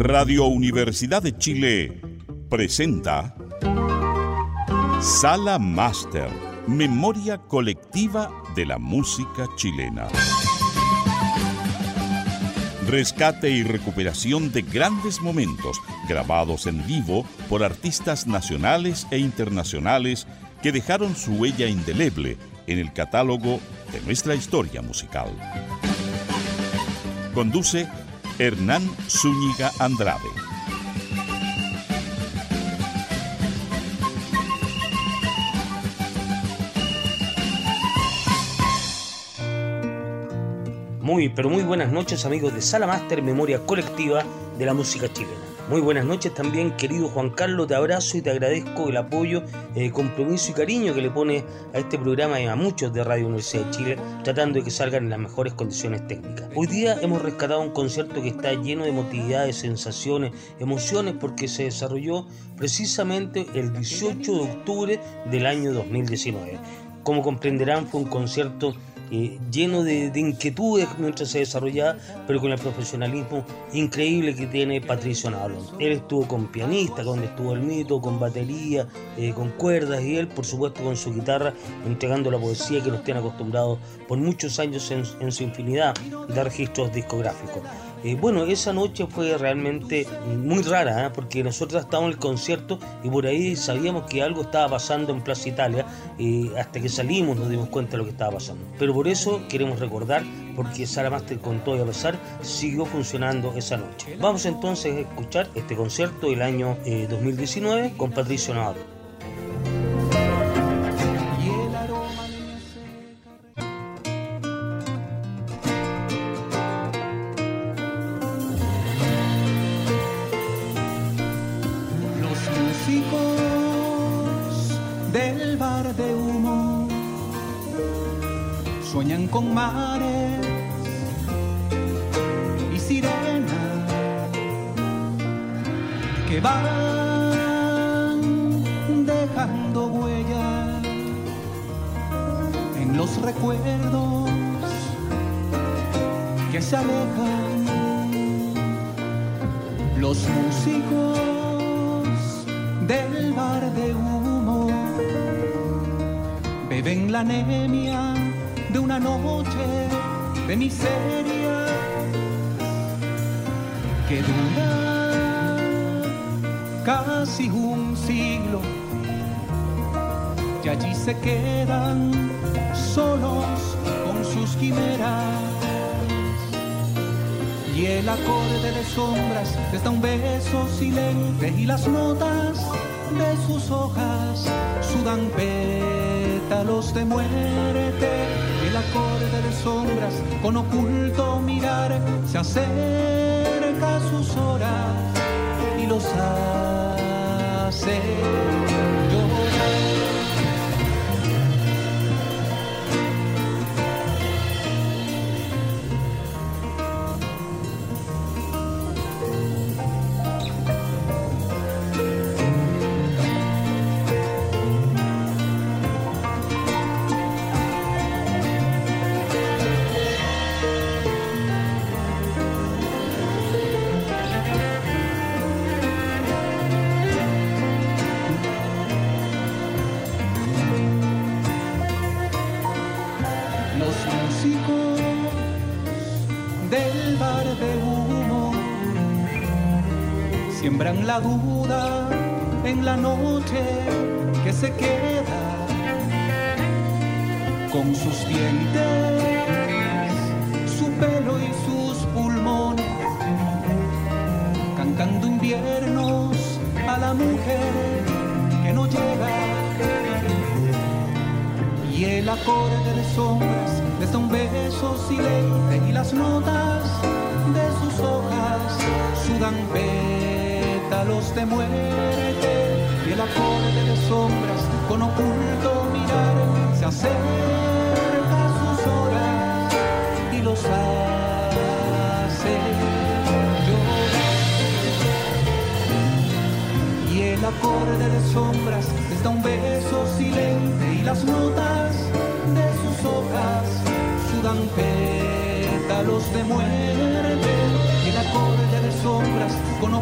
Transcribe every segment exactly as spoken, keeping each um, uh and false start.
Radio Universidad de Chile presenta Sala Máster, memoria colectiva de la música chilena. Rescate y recuperación de grandes momentos grabados en vivo por artistas nacionales e internacionales que dejaron su huella indeleble en el catálogo de nuestra historia musical. Conduce Hernán Zúñiga Andrade. Muy, pero muy buenas noches, amigos de Sala Máster, memoria colectiva de la música chilena. Muy buenas noches también, querido Juan Carlos, te abrazo y te agradezco el apoyo, el compromiso y cariño que le pone a este programa y a muchos de Radio Universidad de Chile, tratando de que salgan en las mejores condiciones técnicas. Hoy día hemos rescatado un concierto que está lleno de emotividades, sensaciones, emociones, porque se desarrolló precisamente el dieciocho de octubre del año dos mil diecinueve. Como comprenderán, fue un concierto Eh, lleno de, de inquietudes mientras se desarrollaba, pero con el profesionalismo increíble que tiene Patricio Navalón. Él estuvo con pianista, donde estuvo el Mito, con batería, eh, con cuerdas, y él, por supuesto, con su guitarra, entregando la poesía que nos tiene acostumbrados por muchos años en, en su infinidad de registros discográficos. Eh, bueno, esa noche fue realmente muy rara, ¿eh? Porque nosotros estábamos en el concierto y por ahí sabíamos que algo estaba pasando en Plaza Italia, eh, hasta que salimos nos dimos cuenta de lo que estaba pasando. Pero por eso queremos recordar, porque Sala Máster, con todo y a pesar, siguió funcionando esa noche. Vamos entonces a escuchar este concierto del año eh, dos mil diecinueve con Patricio Navalón. Del bar de humo sueñan con mares y sirenas que van dejando huellas en los recuerdos que se alejan. Los músicos del bar de humo beben la anemia de una noche de miseria que dura casi un siglo, y allí se quedan solos con sus quimeras, y el acorde de sombras les da un beso silente, y las notas de sus hojas sudan pétalos de muerte. El acorde de sombras con oculto mirar se acerca a sus horas y los hace llorar. Siembran la duda en la noche que se queda, con sus dientes, su pelo y sus pulmones, cantando inviernos a la mujer que no llega. Y el acorde de sombras les da un beso silente, y las notas de sus hojas sudan pétalos de muerte, y el acorde de sombras con oculto mirar se acerca a sus horas y los hace llorar. Y el acorde de sombras les da un beso silente, y las notas de sus hojas sudan pétalos de muerte, y el acorde de sombras con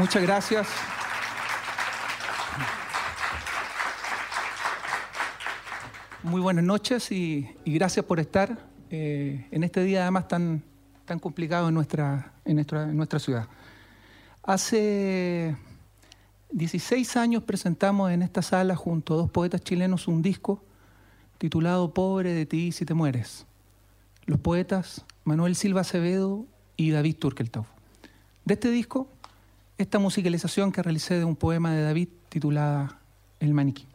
Muchas gracias. Muy buenas noches y, y gracias por estar eh, en este día además tan, tan complicado en nuestra, en, nuestra, en nuestra ciudad. Hace dieciséis años presentamos en esta sala junto a dos poetas chilenos un disco titulado Pobre de ti si te mueres. Los poetas Manuel Silva Acevedo y David Turkeltauf. De este disco, esta musicalización que realicé de un poema de David titulada El maniquí.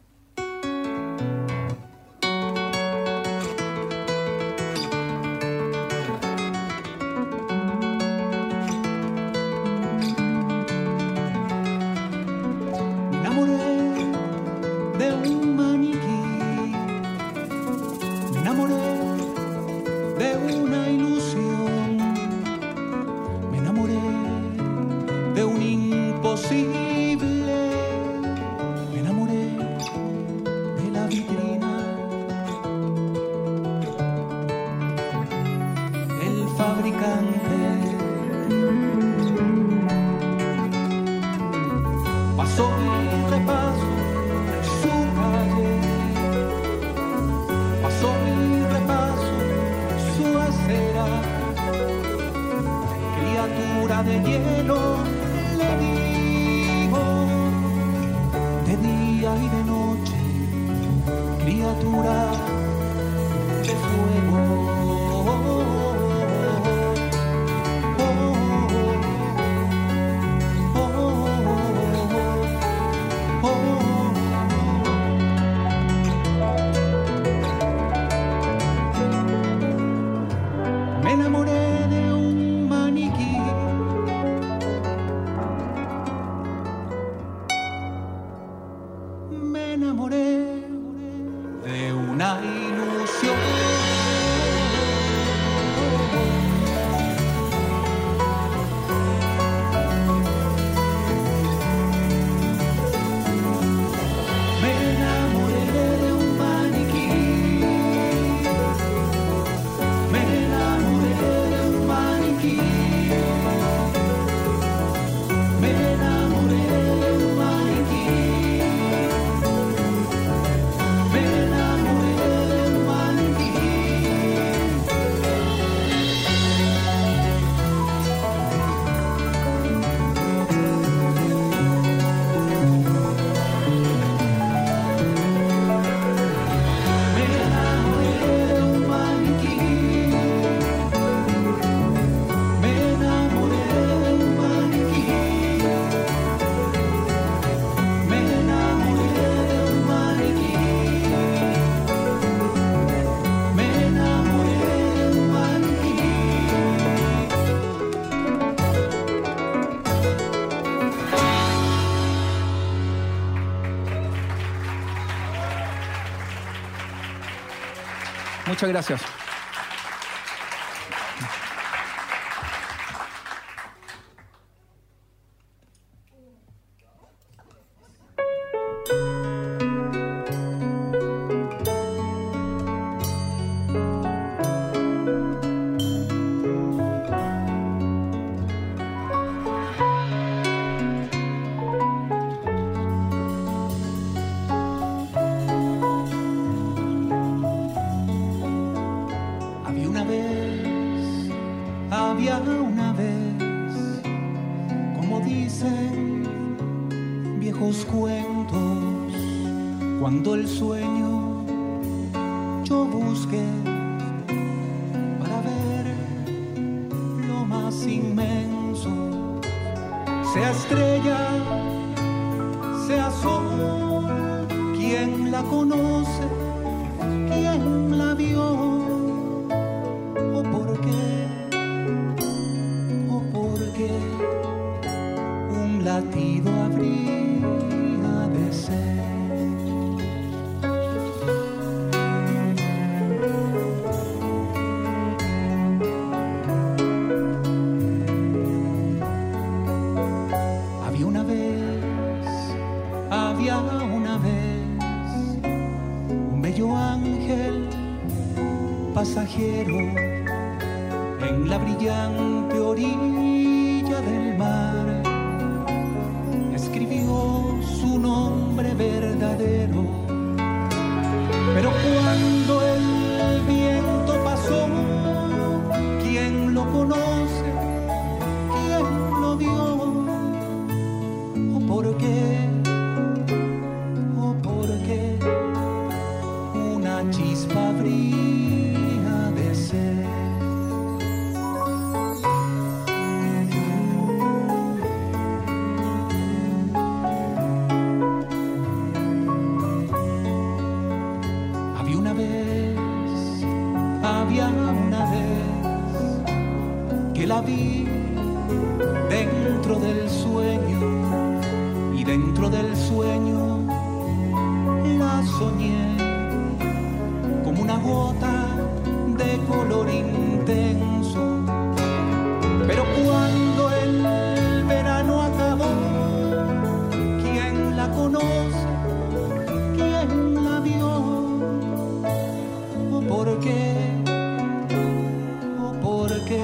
Muchas gracias. Pasajero en la brillante orilla del mar, su nombre verdadero. Pero cuando el viento pasó, ¿quién lo conoce? ¿Quién lo vio? ¿O por qué? ¿O por qué una chispa habría de ser? La vi dentro del sueño y dentro del sueño la soñé como una gota de color intenso. Pero cuando el verano acabó, ¿quién la conoce? ¿Quién la vio? ¿O por qué? ¿O por qué?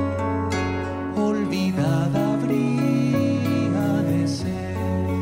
Olvidada habría de ser.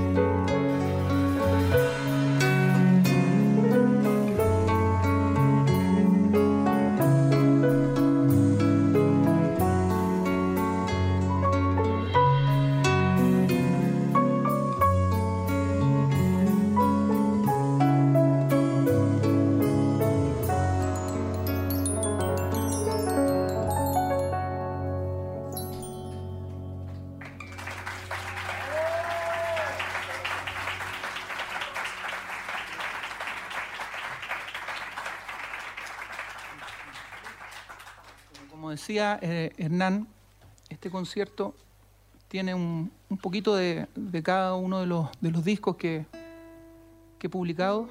Como decía eh, Hernán, este concierto tiene un, un poquito de, de cada uno de los, de los discos que, que he publicado.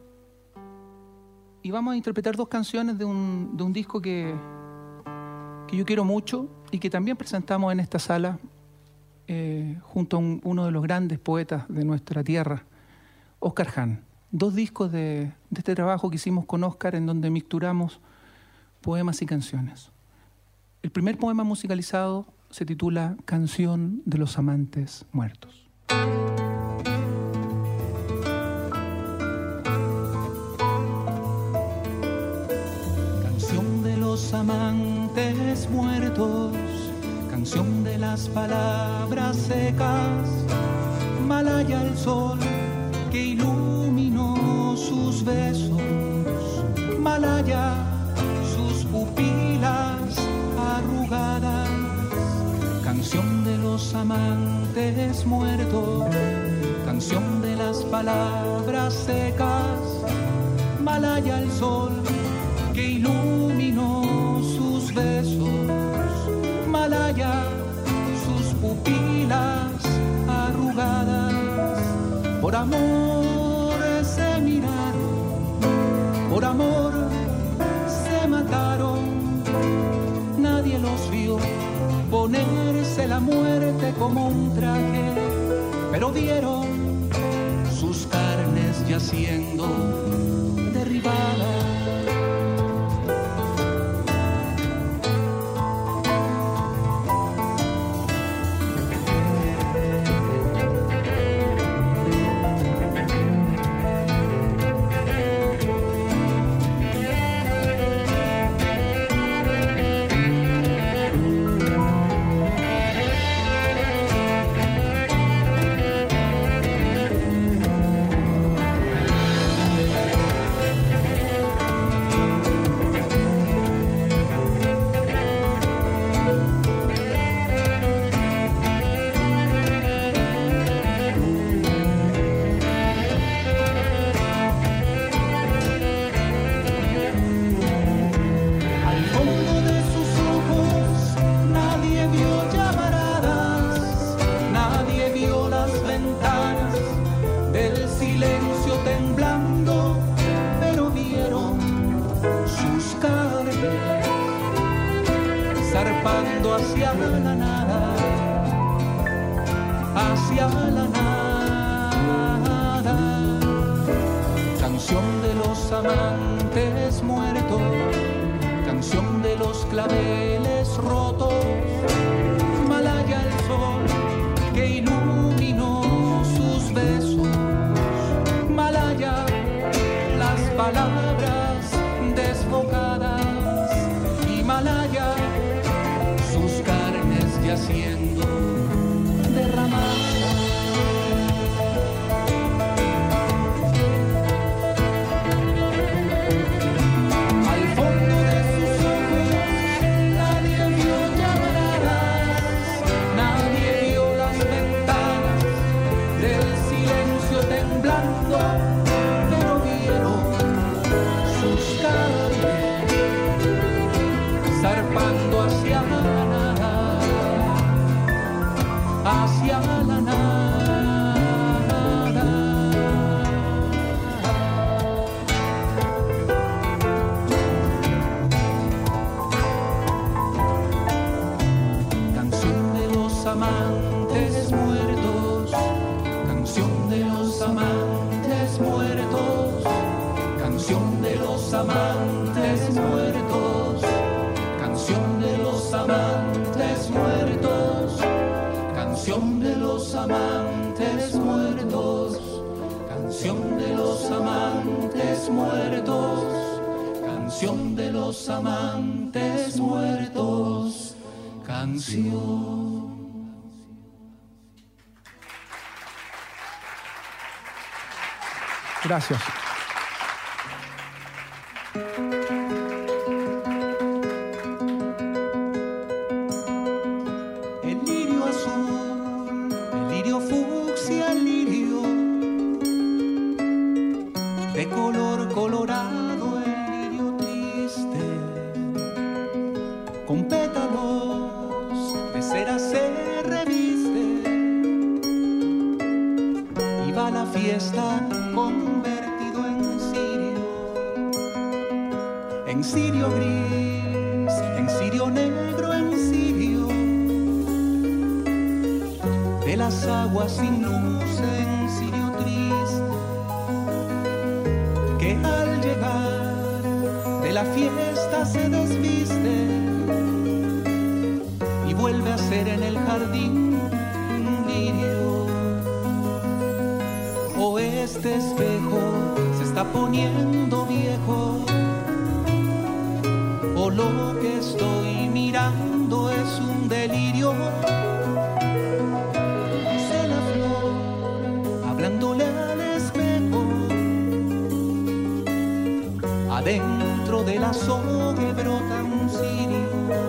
Y vamos a interpretar dos canciones de un, de un disco que, que yo quiero mucho y que también presentamos en esta sala eh, junto a un, uno de los grandes poetas de nuestra tierra, Óscar Ján. Dos discos de, de este trabajo que hicimos con Óscar en donde mixturamos poemas y canciones. El primer poema musicalizado se titula Canción de los amantes muertos. Canción de los amantes muertos, canción de las palabras secas, malaya el sol que iluminó sus besos, malaya sus pupilas arrugadas, canción de los amantes muertos, canción de las palabras secas, malaya el sol que iluminó sus besos, malaya sus pupilas arrugadas, por amor se miraron, por amor se mataron. Nadie los vio ponerse la muerte como un traje, pero vieron sus carnes yaciendo derribadas. zarpando hacia la nada, hacia la nada. Canción de los amantes muertos, canción de los claveles rotos, malaya el sol que iluminó sus besos. palabras desbocadas, Himalaya, sus carnes yaciendo derramadas. Al fondo de sus ojos nadie vio llamadas, nadie vio las ventanas del silencio temblando, pero vieron sus carnes zarpando hacia la nada, hacia la nada. Canción de los amantes muertos, canción de los amantes muertos, canción de los amantes muertos, canción de los amantes muertos, canción de los amantes muertos, canción de los amantes muertos, canción de los amantes muertos, canción. Gracias. El lirio azul, el lirio fucsia, el lirio de color colorado, el lirio triste, con pétalos de cera se reviste y va a la fiesta convertido en cirio, en cirio gris, en cirio negro, en cirio de las aguas sin luz, en cirio triste, que al llegar de la fiesta se desviste y vuelve a ser en el jardín un lirio. O este espejo se está poniendo viejo, o lo que estoy mirando es un delirio. Sé la flor hablándole al espejo, adentro del azogue brota un cirio.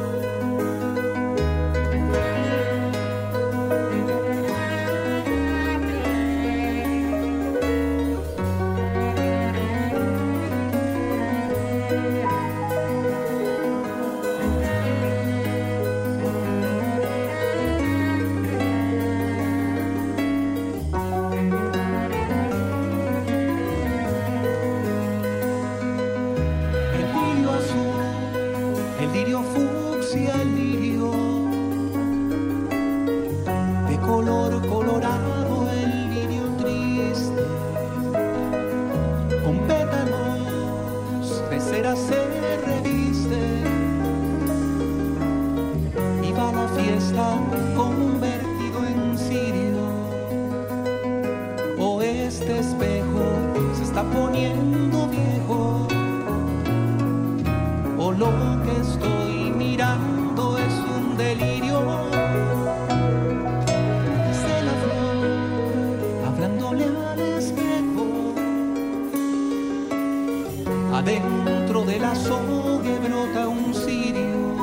Adentro del azogue brota un cirio,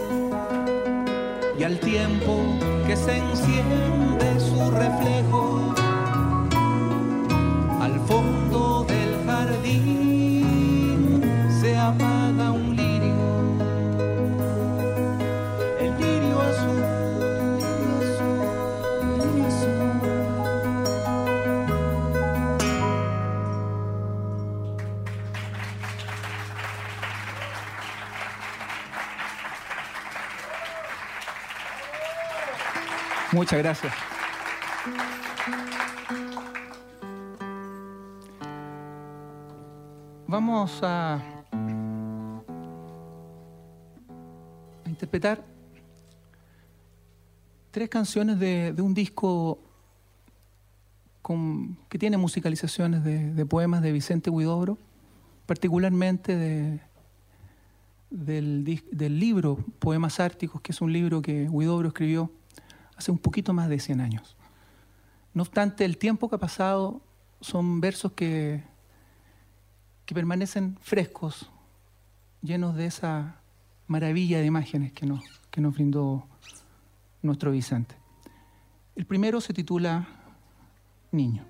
y al tiempo que se enciende su reflejo, al fondo del jardín se apaga un lirio, el lirio azul, el lirio azul. Muchas gracias. Vamos a, a interpretar tres canciones de, de un disco con, que tiene musicalizaciones de, de poemas de Vicente Huidobro, particularmente de, del, del libro Poemas Árticos, que es un libro que Huidobro escribió hace un poquito más de cien años. No obstante, el tiempo que ha pasado son versos que, que permanecen frescos, llenos de esa maravilla de imágenes que nos, que nos brindó nuestro Vicente. El primero se titula Niño.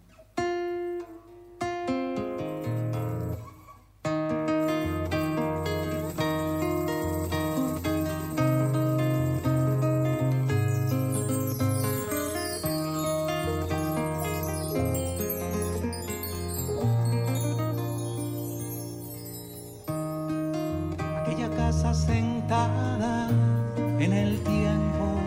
Sentada en el tiempo,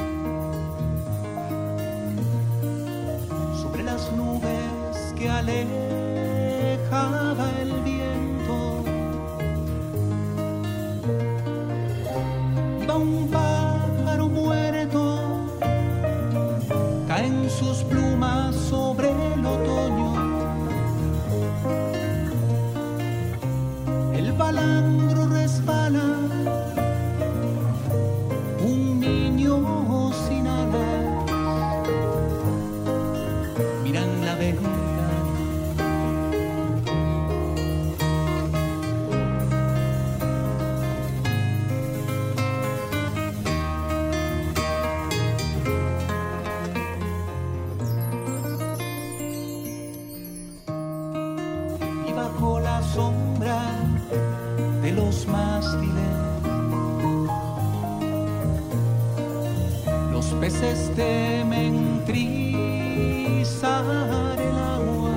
sobre las nubes que alejaba el viento, va un pájaro muerto, caen sus plumas sobre el otoño, el balandro resbala. Peces temen trizar el agua.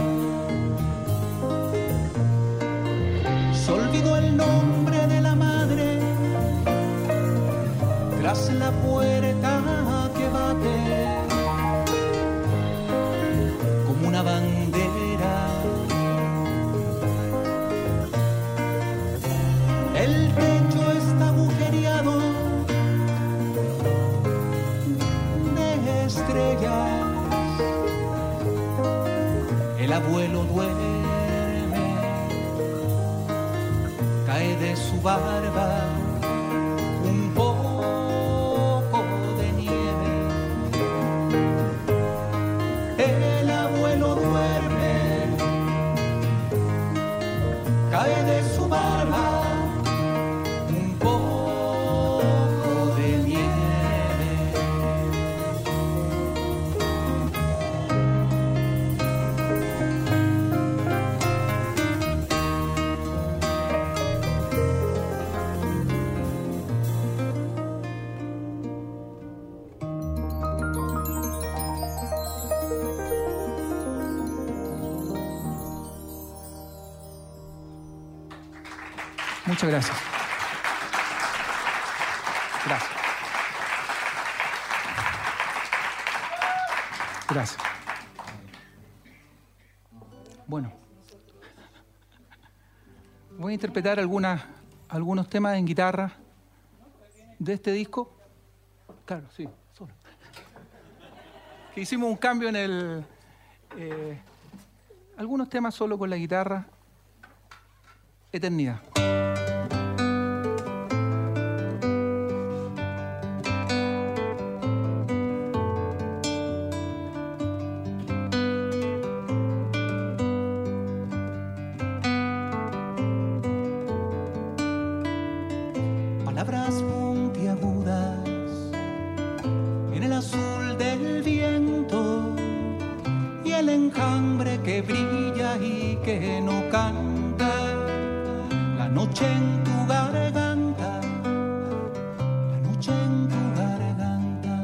Se olvidó el nombre de la madre tras la puerta que bate como una bandera. El techo está agujereado estrellas, el abuelo duerme, cae de su barba un poco de nieve. El abuelo duerme, cae de su barba un poco de nieve. Muchas gracias. Gracias. Gracias. Bueno, voy a interpretar algunas, algunos temas en guitarra de este disco. Claro, sí, solo. Que hicimos un cambio en el... Eh, algunos temas solo con la guitarra. Eternidad. Palabras puntiagudas en el azul del viento y el enjambre que brilla y que no canta. La noche en tu garganta, la noche en tu garganta.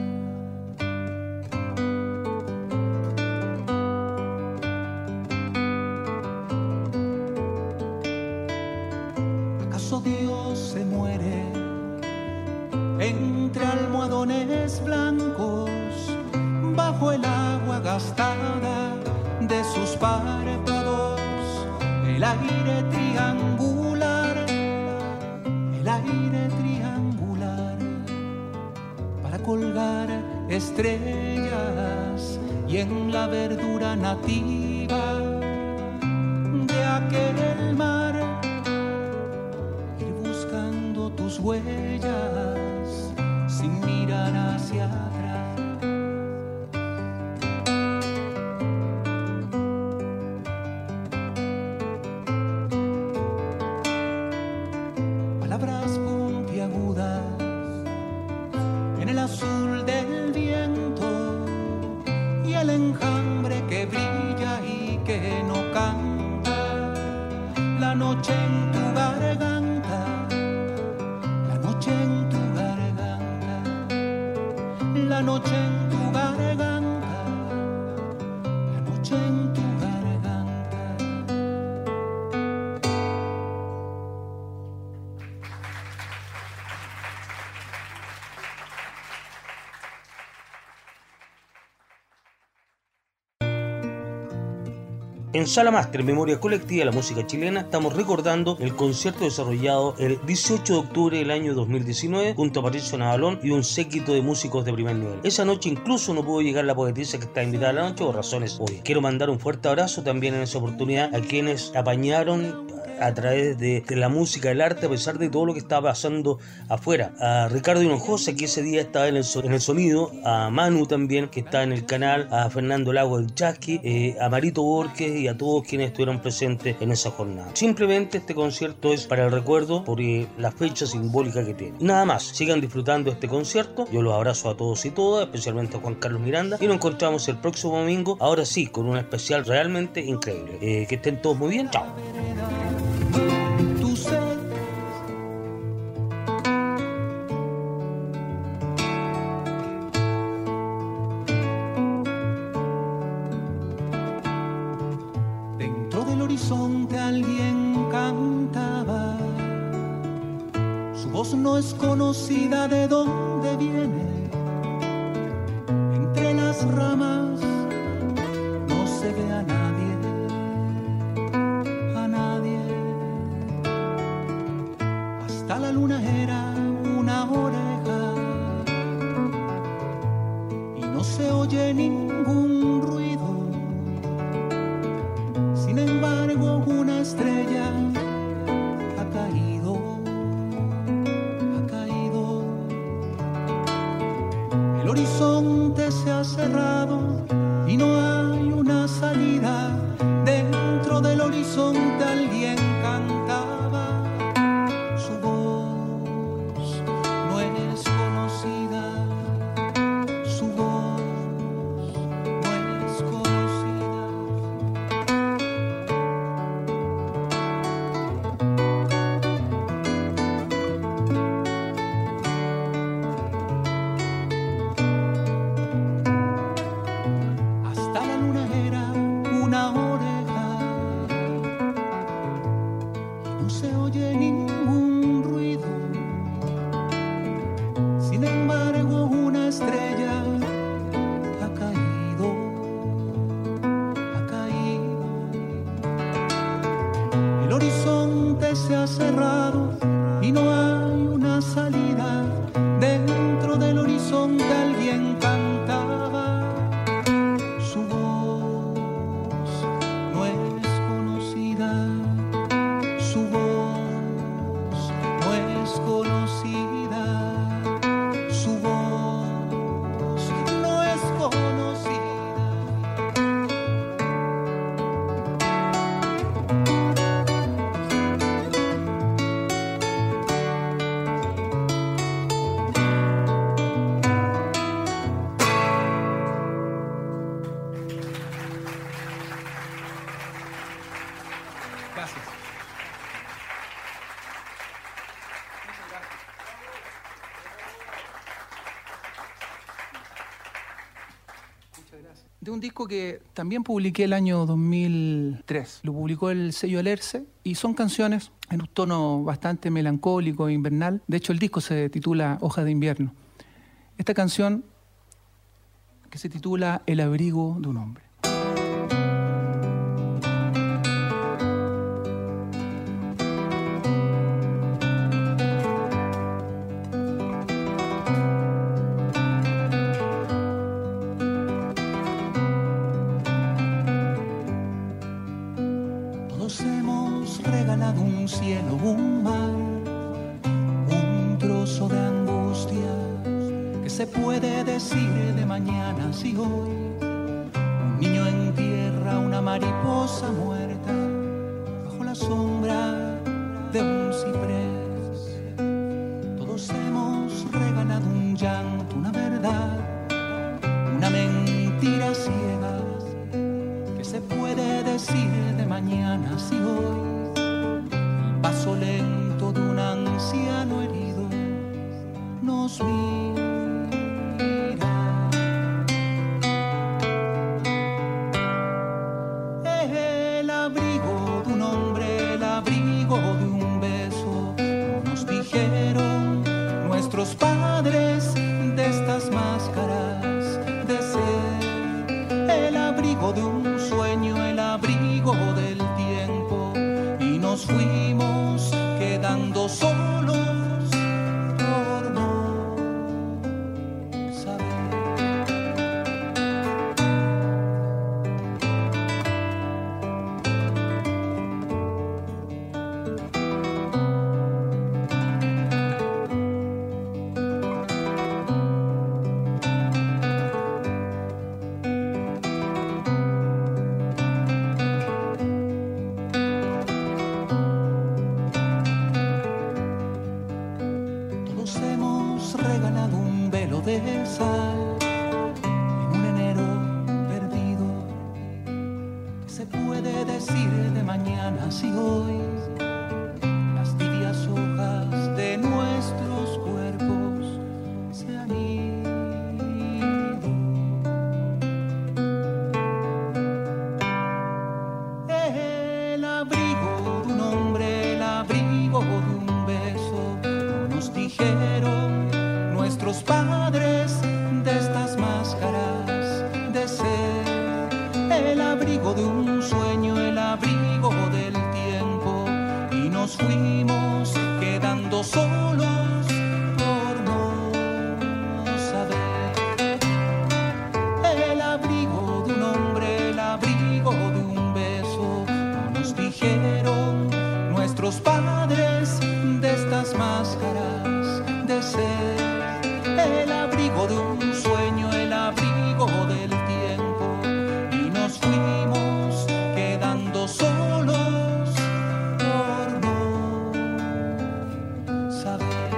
¿Acaso Dios se muere entre almohadones blancos bajo el agua gastada de sus párpados? El aire triangular, el aire triangular, para colgar estrellas y en la verdura nativa de aquel huellas sin mirar hacia atrás. Palabras puntiagudas en el azul del viento y el enjambre que brilla y que no canta. La noche en tu garganta, la noche en tu garganta, la noche en tu garganta, la noche en tu garganta. En Sala Máster, Memoria Colectiva de la Música Chilena, estamos recordando el concierto desarrollado el dieciocho de octubre del año dos mil diecinueve junto a Patricio Navalón y un séquito de músicos de primer nivel. Esa noche incluso no pudo llegar la poetisa que está invitada a la noche por razones obvias. Quiero mandar un fuerte abrazo también en esa oportunidad a quienes apañaron a través de, de la música, el arte, a pesar de todo lo que estaba pasando afuera. A Ricardo Hinojosa, que ese día estaba en el, en el sonido, a Manu también, que está en el canal, a Fernando Lago del Chasqui, eh, a Marito Borges y a todos quienes estuvieron presentes en esa jornada. Simplemente este concierto es para el recuerdo por eh, la fecha simbólica que tiene. Nada más, sigan disfrutando este concierto. Yo los abrazo a todos y todas, especialmente a Juan Carlos Miranda, y nos encontramos el próximo domingo, ahora sí, con un especial realmente increíble. Eh, que estén todos muy bien, chao. Tu sed, dentro del horizonte alguien cantaba, su voz no es conocida, de dónde viene, entre las ramas no se ve a nadie. Hasta la luna era una oreja y no se oye ningún ruido. Sin embargo, una estrella ha caído, ha caído. El horizonte se ha cerrado y no hay una salida. Dentro del horizonte alguien cantaba. Su voz no es conocida, su voz no es conocida. Hasta la luna era una oreja y no se oye ningún ruido. Sin embargo, una estrella ha caído, ha caído. El horizonte se ha cerrado y no hay una salida. Dentro del horizonte alguien cantaba. Su voz no es conocida, su voz no es conocida, su voz no es conocida. Gracias. De un disco que también publiqué el año dos mil tres. Lo publicó el sello Alerce y son canciones en un tono bastante melancólico e invernal. De hecho, el disco se titula Hojas de invierno. Esta canción, que se titula El abrigo de un hombre. Todos hemos regalado un cielo, un mar, un pozo de angustia. ¿Qué se puede decir de mañana si hoy un niño entierra una mariposa muerta bajo la sombra de un ciprés? Todos hemos regalado un llanto, una verdad, una mentira ciega. ¿Qué se puede decir de mañana si hoy el paso lento de un anciano herido nos mira? El abrigo de un hombre, el abrigo de un beso, no nos dijeron nuestros padres de estas máscaras de ser. El abrigo de un sueño, el abrigo del tiempo, y nos fuimos quedando solos por no saber. De sal en un enero perdido. ¿Qué se puede decir de mañana si hoy las tibias hojas de nuestros cuerpos se han ido? El abrigo de un hombre, el abrigo de un beso, no nos dijeron nuestros padres de estas máscaras de ser. El abrigo de un sueño, el abrigo del tiempo, y nos fuimos quedando solos por no saber. El abrigo de un hombre, el abrigo de un beso, no nos dijeron nuestros padres de estas máscaras de ser. El abrigo de un sueño, el abrigo del tiempo, y nos fuimos quedando solos por no saber.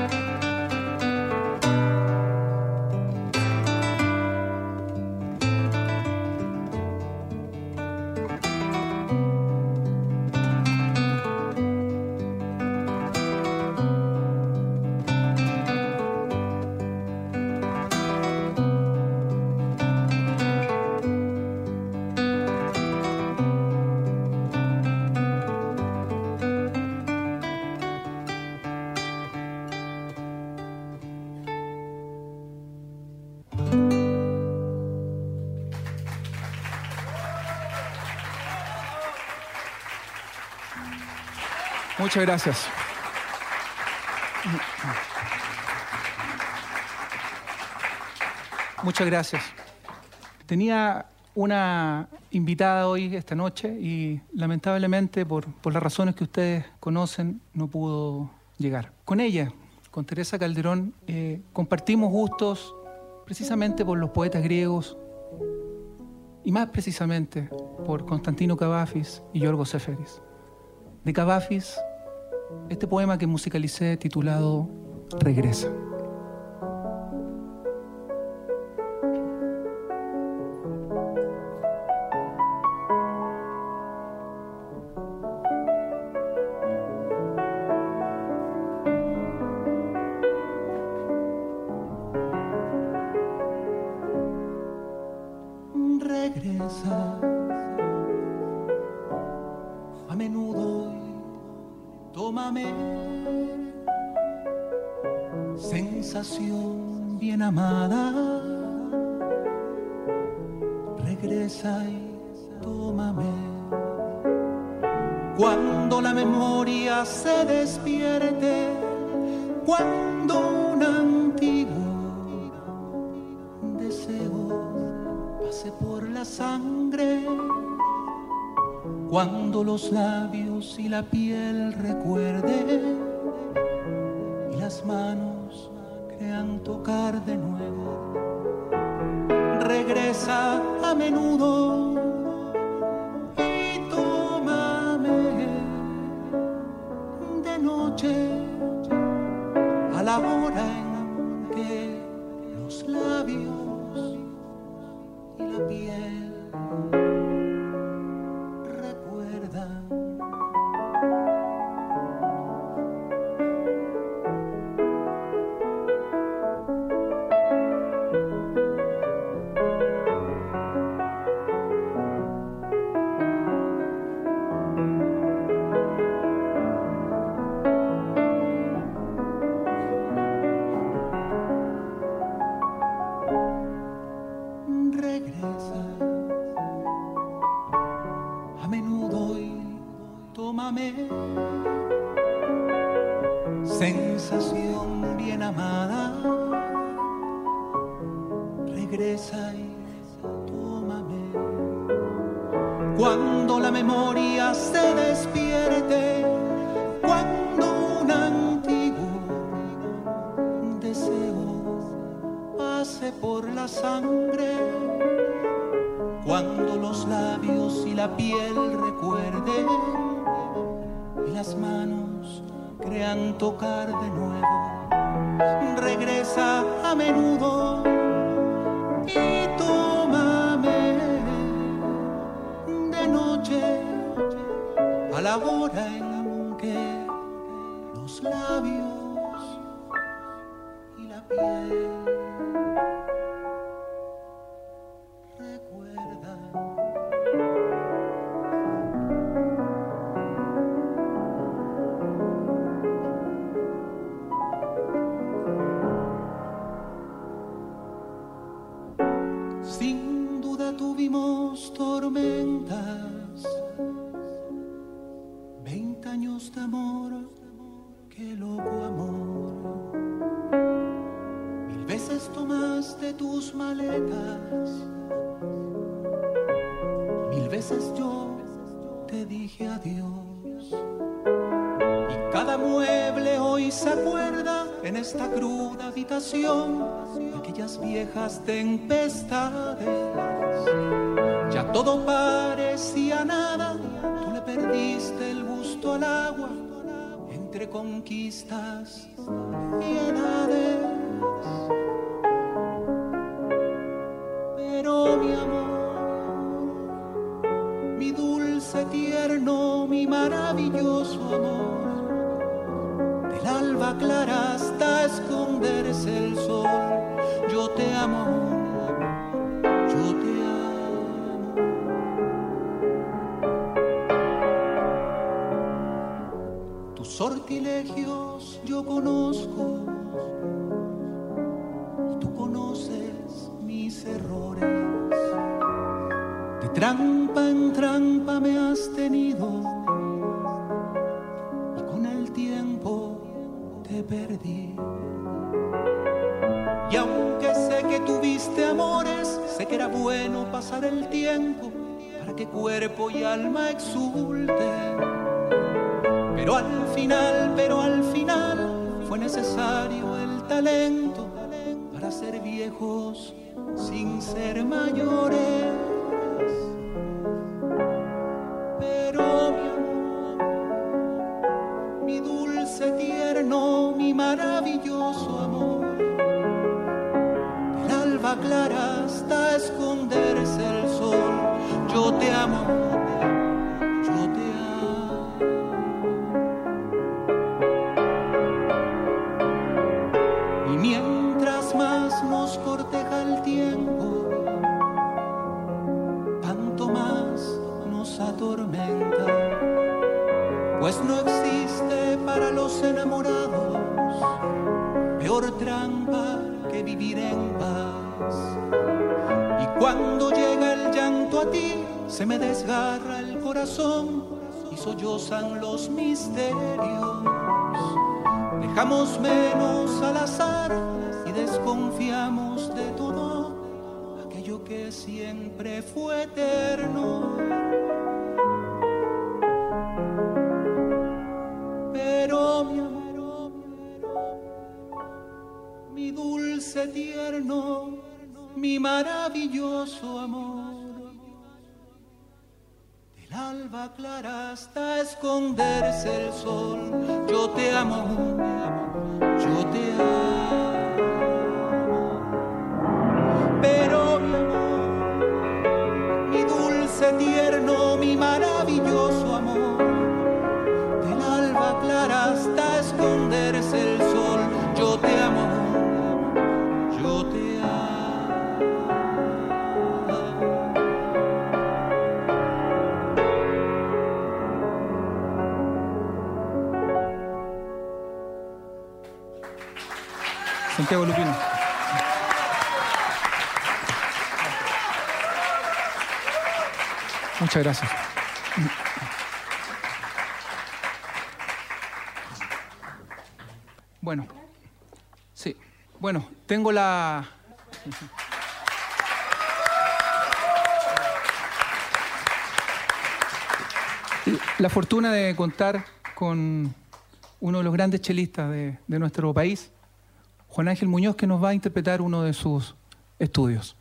Muchas gracias. Muchas gracias. Tenía una invitada hoy, esta noche, y lamentablemente, por, por las razones que ustedes conocen, no pudo llegar. Con ella, con Teresa Calderón, eh, compartimos gustos precisamente por los poetas griegos y más precisamente por Constantino Kavafis y Yorgos Seferis. De Kavafis, este poema que musicalicé titulado Regresa. Regresa a menudo y tómame, sensación bien amada. Regresa y tómame, cuando la memoria se despierte, cuando un antiguo deseo pase por la sangre, cuando los labios y la piel recuerden y la las manos crean tocar de nuevo. Regresa a menudo y tómame de noche a la hora en que los labios y la piel recuerdan. Sensación bien amada, regresa y tómame. Cuando la memoria se despierte, cuando un antiguo deseo pase por la sangre, cuando los labios y la piel recuerden y las manos crean tocar de nuevo, regresa a menudo y tómame de noche a la hora en que los labios y la piel recuerdan. Tuvimos tormentas, veinte años de amor, qué loco amor. Mil veces tomaste tus maletas, mil veces yo te dije adiós. Y cada mueble hoy se acuerda en esta cruda habitación de aquellas viejas tempestades. Ya todo parecía nada, tú le perdiste el gusto al agua entre conquistas y edades. Pero mi amor, mi dulce tierno, mi maravilloso amor, del alba clara hasta esconderse el sol, yo te amo. Sortilegios yo conozco y tú conoces mis errores. De trampa en trampa me has tenido y con el tiempo te perdí. Y aunque sé que tuviste amores, sé que era bueno pasar el tiempo para que cuerpo y alma exulten. Pero al final, pero al final fue necesario el talento para ser viejos sin ser mayores. Pero mi amor, mi dulce tierno, mi maravilloso amor, del alba clara hasta esconderse el sol, yo te amo. Pues no existe para los enamorados peor trampa que vivir en paz. Y cuando llega el llanto a ti, se me desgarra el corazón y sollozan los misterios. Dejamos menos al azar y desconfiamos de todo aquello que siempre fue eterno. Pero mi amor, tierno, mi maravilloso amor. Del alba clara hasta esconderse el sol, yo te amo, yo te amo. Pero mi amor, mi dulce tierno, mi maravilloso amor, del alba clara hasta esconderse el sol, yo te amo, yo te amo. Santiago Lupino. Muchas gracias. Bueno, sí, bueno, tengo la... la fortuna de contar con uno de los grandes chelistas de, de nuestro país, Juan Ángel Muñoz, que nos va a interpretar uno de sus estudios.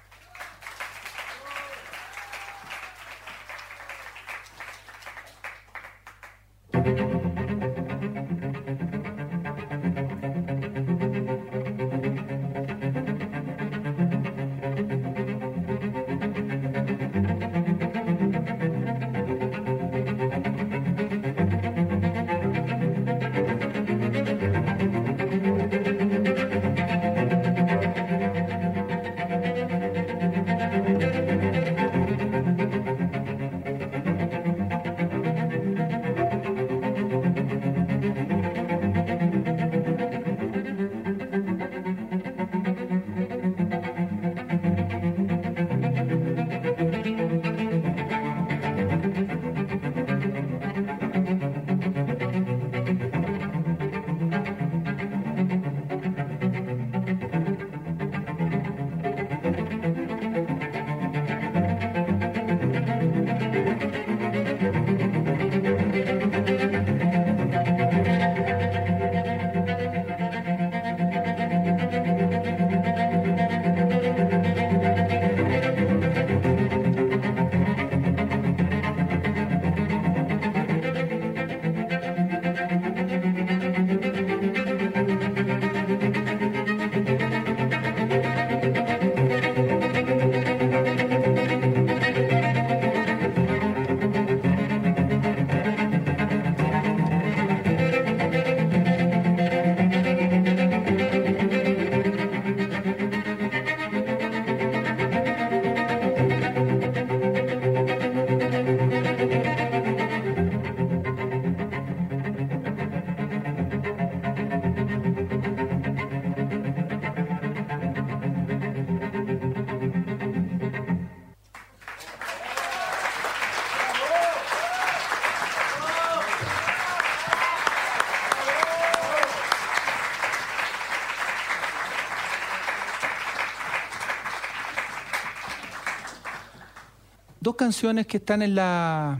Dos canciones que están en la,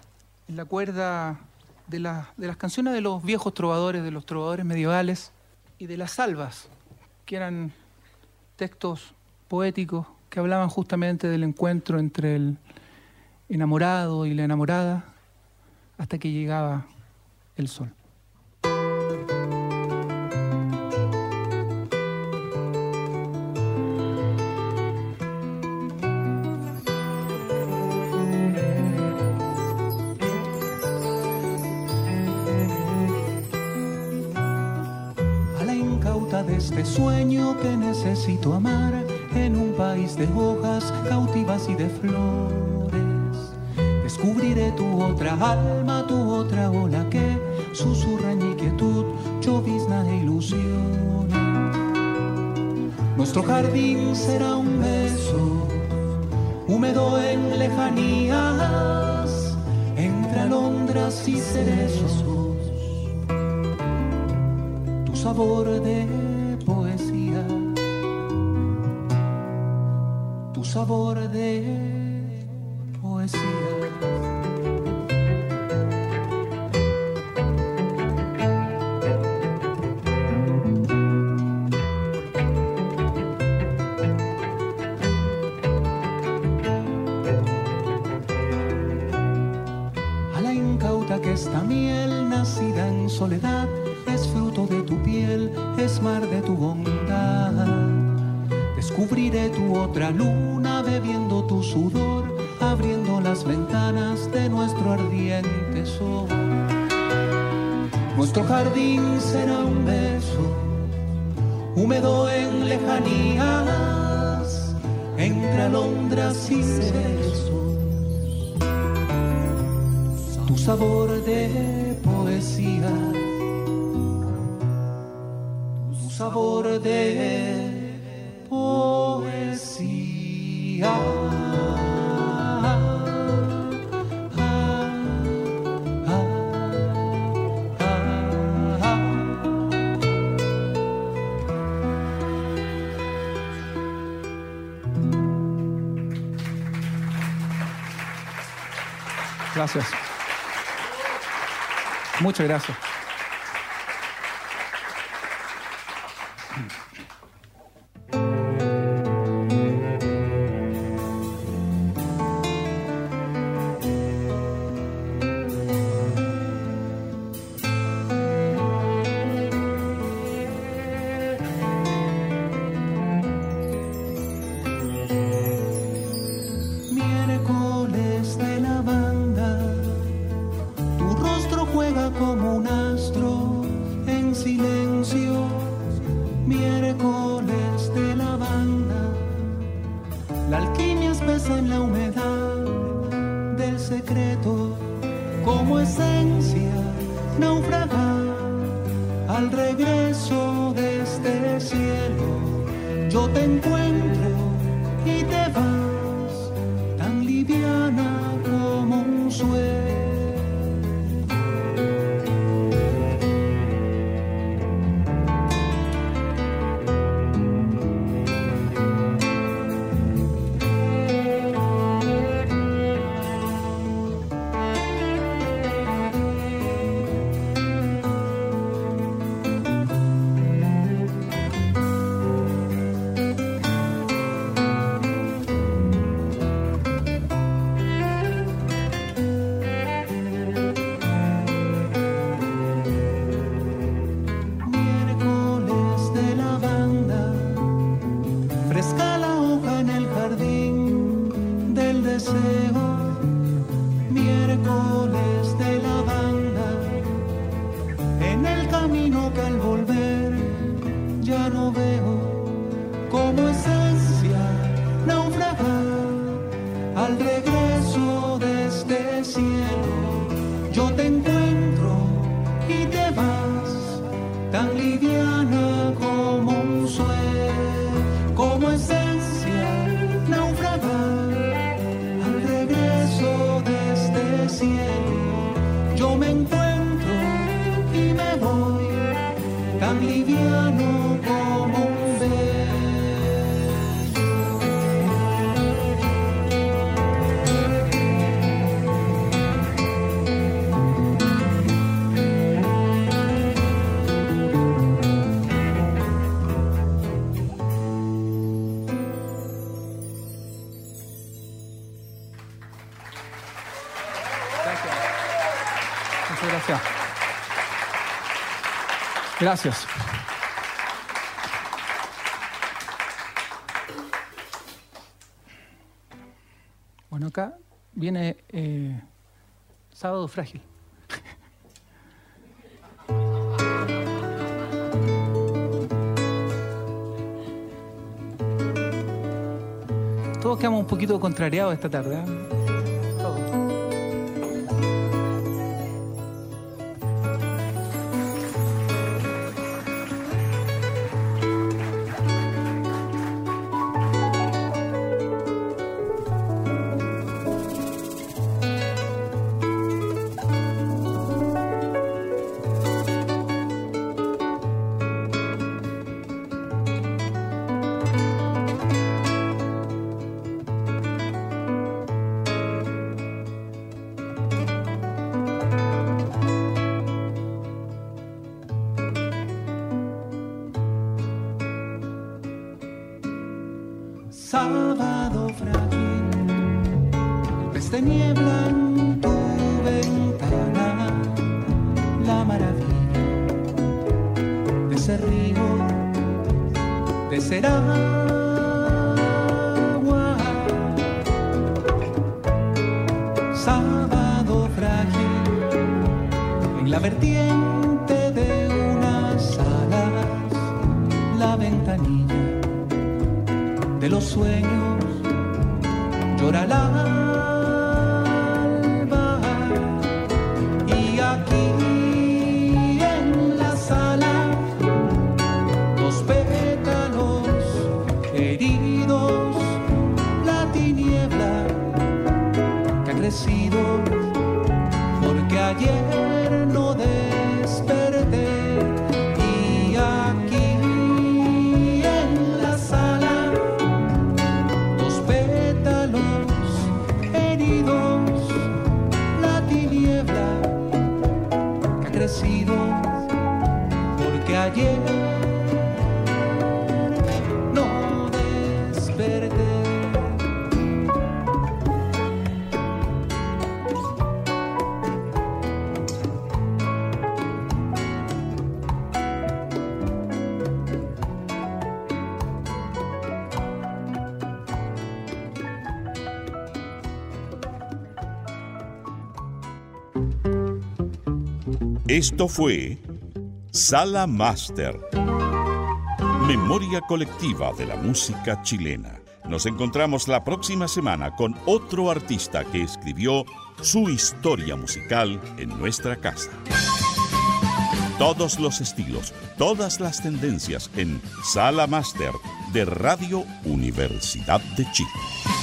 en la cuerda de, la, de las canciones de los viejos trovadores, de los trovadores medievales, y de las salvas, que eran textos poéticos que hablaban justamente del encuentro entre el enamorado y la enamorada hasta que llegaba el sol. De este sueño que necesito amar en un país de hojas cautivas y de flores, descubriré tu otra alma, tu otra ola que susurra en mi quietud, llovizna e ilusiones. Nuestro jardín será un beso húmedo en lejanías, entre alondras y cerezos, tu sabor de poesía, tu sabor de poesía. incauta que esta miel nacida en soledad es fruto de tu piel, es mar de tu bondad. Descubriré tu otra luna bebiendo tu sudor, abriendo las ventanas de nuestro ardiente sol. Nuestro jardín será un beso húmedo en lejanías, entre alondras y cerezos. Tu sabor de poesía, tu sabor de poesía. Gracias. Muchas gracias. Gracias. Bueno, acá viene eh, Sábado Frágil. Todos quedamos un poquito contrariados esta tarde, ¿eh? Todos. Sábado frágil, desde niebla en tu ventana. ese río de Ceragua. Sábado frágil en la vertiente de unas alas, la ventanilla de los sueños llora la alba, y aquí en la sala dos pétalos heridos, la tiniebla que ha crecido porque ayer no desperté, y aquí en la sala dos pétalos heridos, la tiniebla que ha crecido porque ayer no desperté. Esto fue Sala Máster, memoria colectiva de la música chilena. Nos encontramos la próxima semana con otro artista que escribió su historia musical en nuestra casa. Todos los estilos, todas las tendencias en Sala Máster de Radio Universidad de Chile.